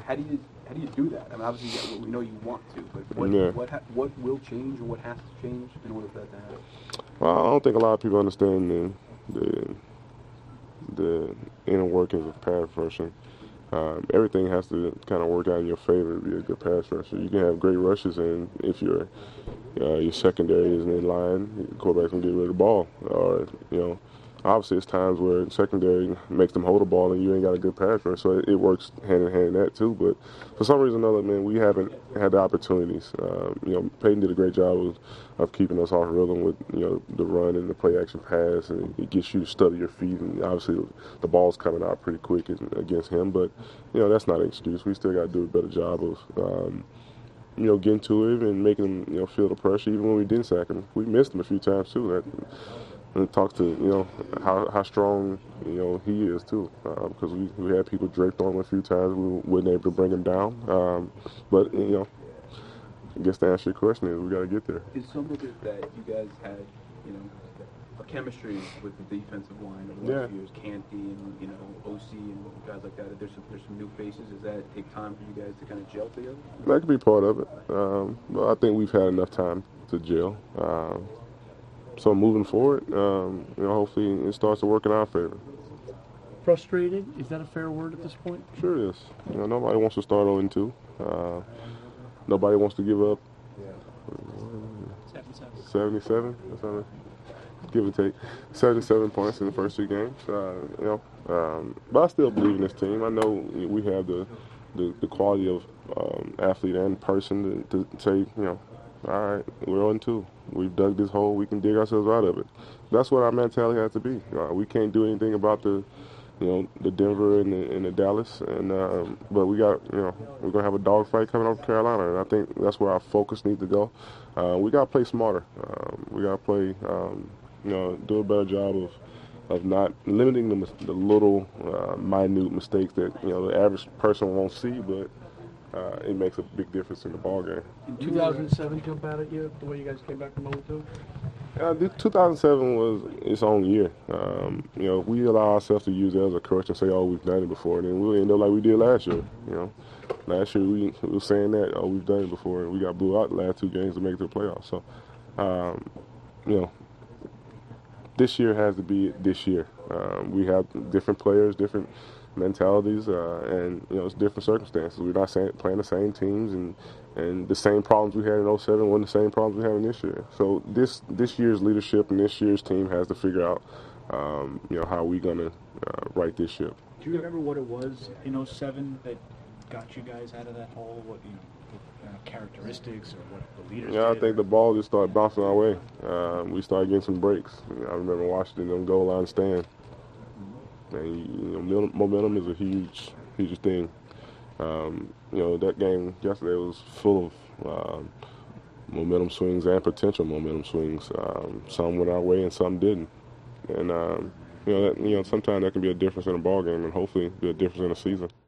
how do you do that? I mean, obviously we know you want to, but Yeah. what will change or what has to change in order for that to happen? Well, I don't think a lot of people understand the inner workings of pass rushing. Everything has to kind of work out in your favor to be a good pass rusher. You can have great rushes, and if your secondary isn't in line, the quarterback's gonna get rid of the ball. Or obviously it's times where secondary makes them hold the ball, and you ain't got a good pass rush. So it works hand in hand in that too. But for some reason or another, man, we haven't had the opportunities. Peyton did a great job of keeping us off rhythm with the run and the play action pass, and it gets you to study your feet. And obviously the ball's coming out pretty quick against him, but that's not an excuse. We still got to do a better job of getting to him and making him, feel the pressure. Even when we didn't sack him, we missed him a few times too. And it talks to how strong he is too, because we had people draped on him a few times. We weren't able to bring him down. But I guess the answer to your question is we got to get there. Is some of it that you guys had, a chemistry with the defensive line over the last few years, Canty and OC and guys like that? There's some new faces. Does that take time for you guys to kind of gel together? That could be part of it. But I think we've had enough time to gel. So moving forward, hopefully it starts to work in our favor. Frustrated? Is that a fair word at this point? Sure it is. Nobody wants to start 0-2. Nobody wants to give up 77. Give or take 77 points in the first 2 games. But I still believe in this team. I know we have the quality of athlete and person to say, all right, we're 0-2. We've dug this hole. We can dig ourselves out of it. That's what our mentality has to be. We can't do anything about the Denver and the Dallas, but we got, we're gonna have a dogfight coming up with Carolina, and I think that's where our focus needs to go. We gotta play smarter. We gotta play, do a better job of not limiting the little minute mistakes that the average person won't see, but it makes a big difference in the ball game. In 2007 jump out at you, the way you guys came back from 0-2? 2007 was its own year. We allow ourselves to use it as a crutch and say, "Oh, we've done it before," and then we'll end up like we did last year. Last year we were saying that, "Oh, we've done it before," and we got blew out the last 2 games to make it to the playoffs. So, this year has to be this year. We have different players, different mentalities, and it's different circumstances. We're not playing the same teams, and the same problems we had in 2007 weren't the same problems we have in this year. So this year's leadership and this year's team has to figure out, how we're gonna right this ship. Do you remember what it was in 2007 that got you guys out of that hole? What characteristics or what the leaders? Yeah, I think the ball just started bouncing our way. We started getting some breaks. I remember watching them goal line stand. And momentum is a huge thing. That game yesterday was full of momentum swings and potential momentum swings. Some went our way and some didn't. And sometimes that can be a difference in a ball game, and hopefully be a difference in a season.